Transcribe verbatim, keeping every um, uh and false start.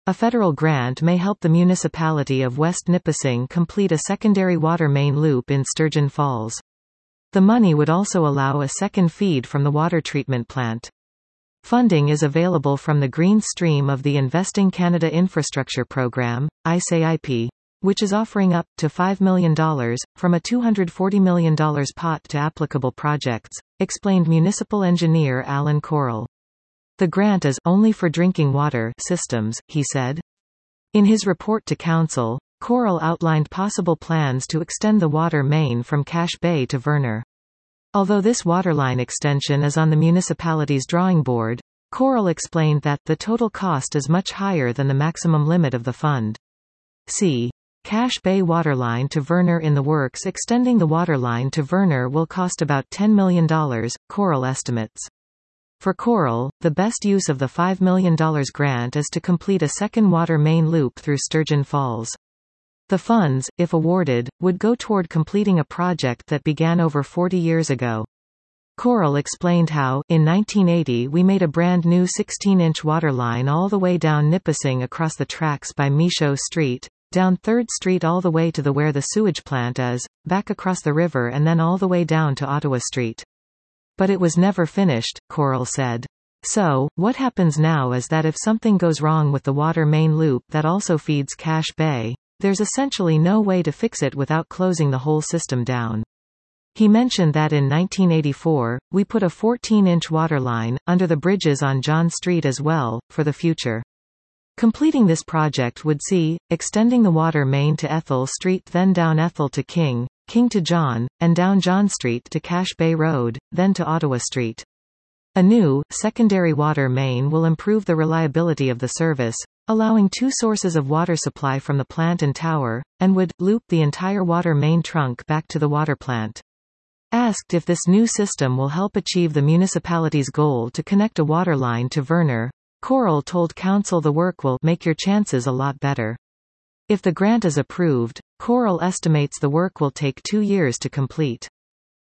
A federal grant may help the municipality of West Nipissing complete a secondary water main loop in Sturgeon Falls. The money would also allow a second feed from the water treatment plant. Funding is available from the Green Stream of the Investing Canada Infrastructure Program, I C I P, which is offering up to five million dollars, from a two hundred forty million dollars pot to applicable projects, explained municipal engineer Alan Correll. The grant is only for drinking water systems, he said. In his report to Council, Correll outlined possible plans to extend the water main from Cache Bay to Verner. Although this waterline extension is on the municipality's drawing board, Correll explained that the total cost is much higher than the maximum limit of the fund. See Cache Bay waterline to Verner in the works. Extending the waterline to Verner will cost about ten million dollars, Correll estimates. For Correll, the best use of the five million dollars grant is to complete a second water main loop through Sturgeon Falls. The funds, if awarded, would go toward completing a project that began over forty years ago. Correll explained how, in nineteen eighty we made a brand new sixteen inch water line all the way down Nipissing across the tracks by Michaud Street, down third Street all the way to the where the sewage plant is, back across the river and then all the way down to Ottawa Street. But it was never finished, Correll said. So, what happens now is that if something goes wrong with the water main loop that also feeds Cache Bay, there's essentially no way to fix it without closing the whole system down. He mentioned that in nineteen eighty-four, we put a fourteen inch water line, under the bridges on John Street as well, for the future. Completing this project would see, extending the water main to Ethel Street, then down Ethel to King, King to John, and down John Street to Cache Bay Road, then to Ottawa Street. A new, secondary water main will improve the reliability of the service, allowing two sources of water supply from the plant and tower, and would loop the entire water main trunk back to the water plant. Asked if this new system will help achieve the municipality's goal to connect a water line to Verner, Correll told Council the work will make your chances a lot better. If the grant is approved, Correll estimates the work will take two years to complete.